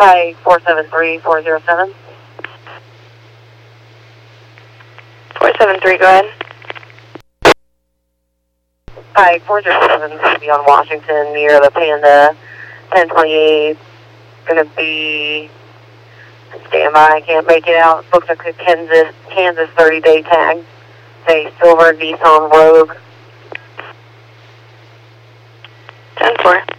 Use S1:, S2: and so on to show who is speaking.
S1: Hi, 473407.
S2: 473, go ahead.
S1: Hi, 407 should be on Washington near the Panda 1028. Gonna be standby, can't make it out. Booked a Kansas 30-day tag. Say silver Nissan Rogue.
S2: 10-4.